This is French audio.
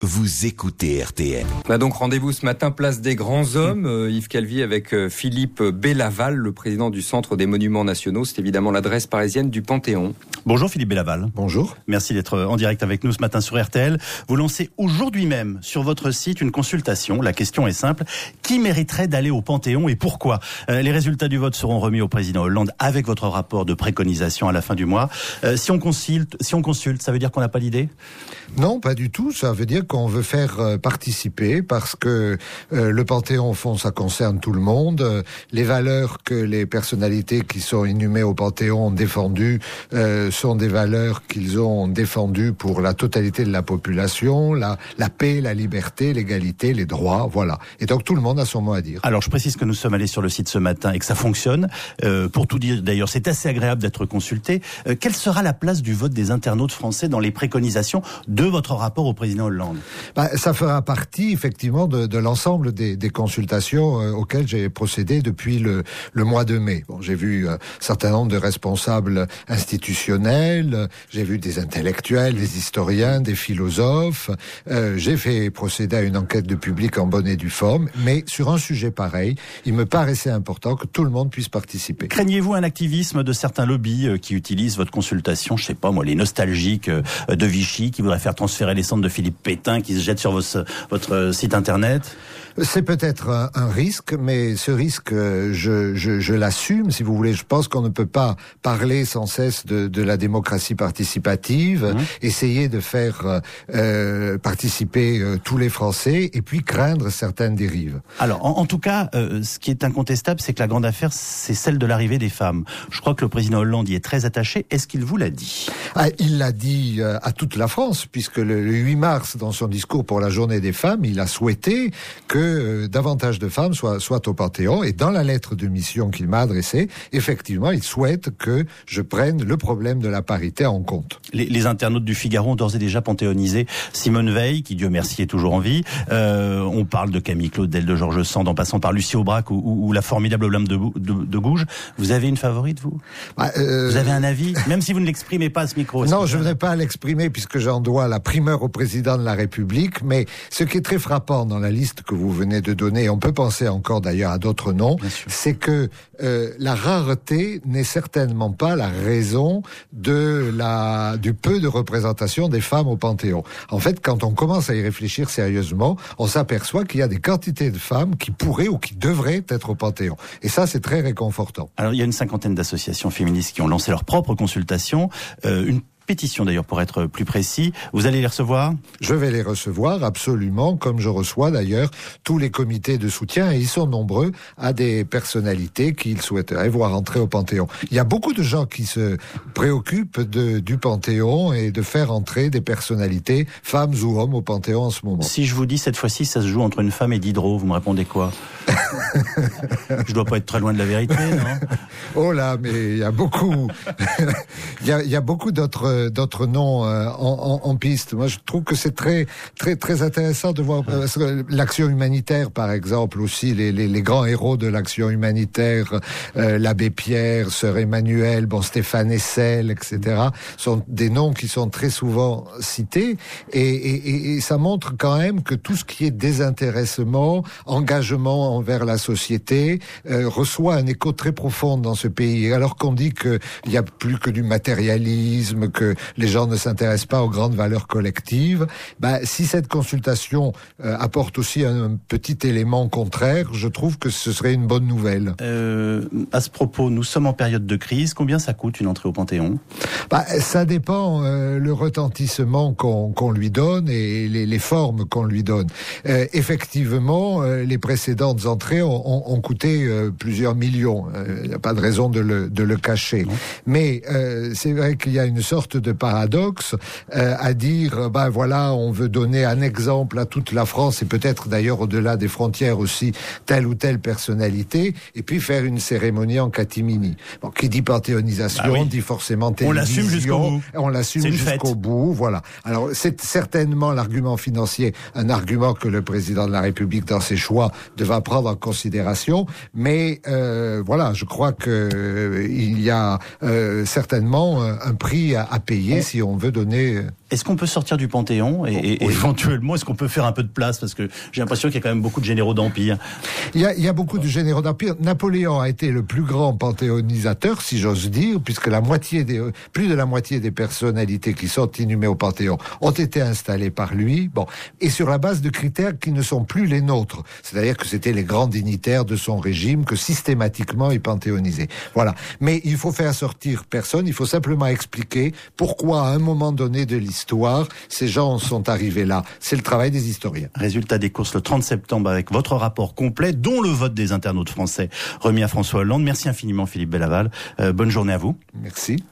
Vous écoutez RTL. On a donc rendez-vous ce matin, place des grands hommes, Yves Calvi avec Philippe Bellaval, le président du Centre des Monuments Nationaux. C'est évidemment l'adresse parisienne du Panthéon. Bonjour Philippe Bellaval. Bonjour. Merci d'être en direct avec nous ce matin sur RTL. Vous lancez aujourd'hui même sur votre site une consultation. La question est simple. Qui mériterait d'aller au Panthéon et pourquoi ? Les résultats du vote seront remis au président Hollande avec votre rapport de préconisation à la fin du mois. Si on consulte, ça veut dire qu'on n'a pas d'idée ? Non, pas du tout. Ça veut dire qu'on veut faire participer parce que le Panthéon, au fond, ça concerne tout le monde. Les valeurs que les personnalités qui sont inhumées au Panthéon ont défendues sont des valeurs qu'ils ont défendues pour la totalité de la population, la paix, la liberté, l'égalité, les droits, voilà. Et donc tout le monde a son mot à dire. Alors je précise que nous sommes allés sur le site ce matin et que ça fonctionne. Pour tout dire, d'ailleurs, c'est assez agréable d'être consulté. Quelle sera la place du vote des internautes français dans les préconisations de votre rapport au président Hollande ? Ça fera partie effectivement de l'ensemble des consultations auxquelles j'ai procédé depuis le mois de mai. Bon, j'ai vu un certain nombre de responsables institutionnels, j'ai vu des intellectuels, des historiens, des philosophes. J'ai fait procéder à une enquête de public en bonne et due forme, mais sur un sujet pareil, il me paraissait important que tout le monde puisse participer. Craignez-vous un activisme de certains lobbies qui utilisent votre consultation, je sais pas moi, les nostalgiques de Vichy qui voudraient faire transférer les cendres de Philippe Pétain qui se jettent sur votre site internet ? C'est peut-être un risque, mais ce risque, je l'assume, si vous voulez. Je pense qu'on ne peut pas parler sans cesse de la démocratie participative, essayer de faire participer tous les Français, et puis craindre certaines dérives. Alors, en tout cas, ce qui est incontestable, c'est que la grande affaire, c'est celle de l'arrivée des femmes. Je crois que le président Hollande y est très attaché. Est-ce qu'il vous l'a dit ? Il l'a dit à toute la France, puisque le 8 mars, dans son discours pour la Journée des femmes, il a souhaité que davantage de femmes soient au Panthéon. Et dans la lettre de mission qu'il m'a adressée, effectivement, il souhaite que je prenne le problème de la parité en compte. Les internautes du Figaro ont d'ores et déjà panthéonisé Simone Veil, qui Dieu merci est toujours en vie. On parle de Camille Claudel, de Georges Sand, en passant par Lucie Aubrac ou la formidable Olympe de Gouges. Vous avez une favorite, vous ? Vous avez un avis ? Même si vous ne l'exprimez pas à ce micro. Non, je ne voudrais pas l'exprimer puisque j'en dois la primeur au président de la République, mais ce qui est très frappant dans la liste que vous venez de donner, et on peut penser encore d'ailleurs à d'autres noms, c'est que la rareté n'est certainement pas la raison du peu de représentation des femmes au Panthéon. En fait, quand on commence à y réfléchir sérieusement, on s'aperçoit qu'il y a des quantités de femmes qui pourraient ou qui devraient être au Panthéon. Et ça, c'est très réconfortant. Alors, il y a une cinquantaine d'associations féministes qui ont lancé leur propre consultation, une pétition d'ailleurs pour être plus précis. Vous allez les recevoir ? Je vais les recevoir absolument, comme je reçois d'ailleurs tous les comités de soutien, et ils sont nombreux à des personnalités qu'ils souhaiteraient voir entrer au Panthéon. Il y a beaucoup de gens qui se préoccupent du Panthéon et de faire entrer des personnalités, femmes ou hommes, au Panthéon en ce moment. Si je vous dis cette fois-ci ça se joue entre une femme et Diderot, vous me répondez quoi ? Je dois pas être très loin de la vérité, non ? Oh là, mais il y a beaucoup, il y a beaucoup d'autres noms en piste. Moi, je trouve que c'est très, très, très intéressant de voir parce que l'action humanitaire, par exemple, aussi les grands héros de l'action humanitaire, l'abbé Pierre, sœur Emmanuel, Stéphane Hessel, etc., sont des noms qui sont très souvent cités, et ça montre quand même que tout ce qui est désintéressement, engagement envers la société, reçoit un écho très profond dans ce pays. Et alors qu'on dit qu'il n'y a plus que du matérialisme, que les gens ne s'intéressent pas aux grandes valeurs collectives, si cette consultation apporte aussi un petit élément contraire, je trouve que ce serait une bonne nouvelle. À ce propos, nous sommes en période de crise. Combien ça coûte une entrée au Panthéon ? Ça dépend le retentissement qu'on lui donne et les formes qu'on lui donne. Effectivement, les précédentes entrées ont coûté plusieurs millions. Il n'y a pas de raison de le cacher. Non. Mais c'est vrai qu'il y a une sorte de paradoxe à dire, voilà, on veut donner un exemple à toute la France et peut-être d'ailleurs au-delà des frontières aussi telle ou telle personnalité, et puis faire une cérémonie en catimini. Bon, qui dit panthéonisation, dit forcément télévision. On l'assume jusqu'au bout. On l'assume jusqu'au bout, voilà. Alors c'est certainement l'argument financier, un argument que le président de la République dans ses choix devra prendre en considération, mais voilà, je crois que il y a certainement un prix à payer si on veut donner Est-ce qu'on peut sortir du Panthéon et éventuellement, est-ce qu'on peut faire un peu de place? Parce que j'ai l'impression qu'il y a quand même beaucoup de généraux d'Empire. Il y a beaucoup de généraux d'Empire. Napoléon a été le plus grand panthéonisateur, si j'ose dire, puisque plus de la moitié des personnalités qui sont inhumées au Panthéon ont été installées par lui. Bon, et sur la base de critères qui ne sont plus les nôtres. C'est-à-dire que c'était les grands dignitaires de son régime que systématiquement il panthéonisait. Voilà. Mais il faut faire sortir personne. Il faut simplement expliquer pourquoi, à un moment donné de l'histoire, ces gens sont arrivés là. C'est le travail des historiens. Résultat des courses le 30 septembre avec votre rapport complet, dont le vote des internautes français remis à François Hollande. Merci infiniment Philippe Bellaval. Bonne journée à vous. Merci.